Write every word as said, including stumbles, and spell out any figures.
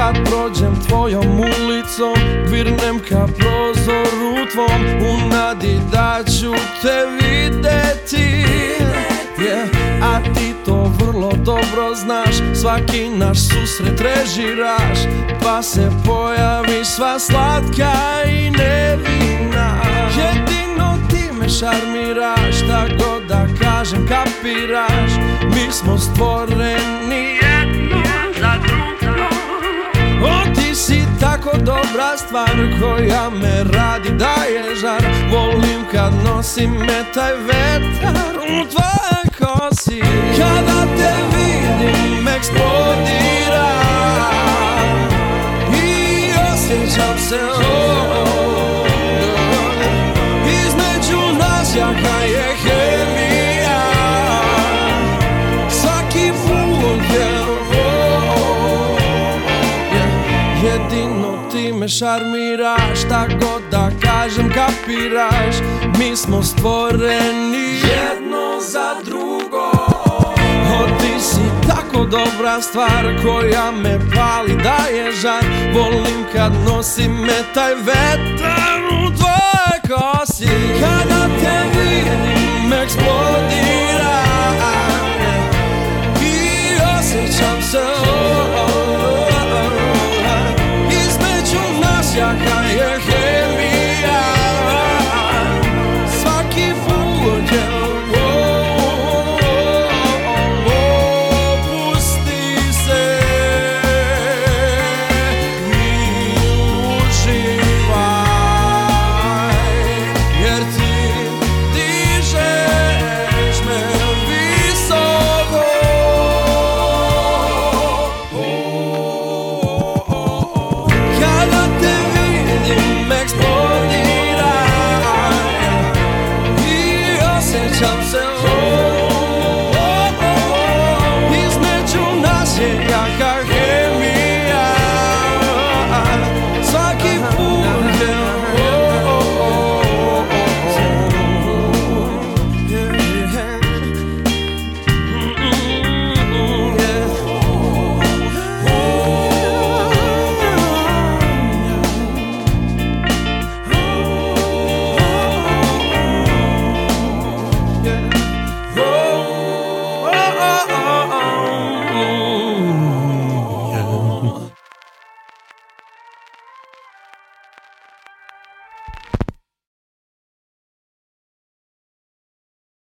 Kad prođem tvojom ulicom, virnem ka prozoru tvom, u nadi da ću te videti, yeah. A ti to vrlo dobro znaš, svaki naš susret režiraš, pa se pojavi sva slatka i nevina. Jedino ti me šarmiraš, šta god da kažem kapiraš, mi smo stvoreni jedno za drugo. O, ti si tako dobra stvar koja me radi daje žar, volim kad nosi me taj vetar u tvoje kosi. Kada te vidim eksplodira i osjećam se oh, između nas jaka je hemija, svaki put je oh, yeah. Jedino ti me šarmiraš, šta god da kažem kapiraš, mi smo stvoreni jedno za drugo. O, ti si tako dobra stvar koja me pali, daje žar, volim kad nosi me taj vetar u tvoje kosi. Kada te vidim eksplodira i osjećam se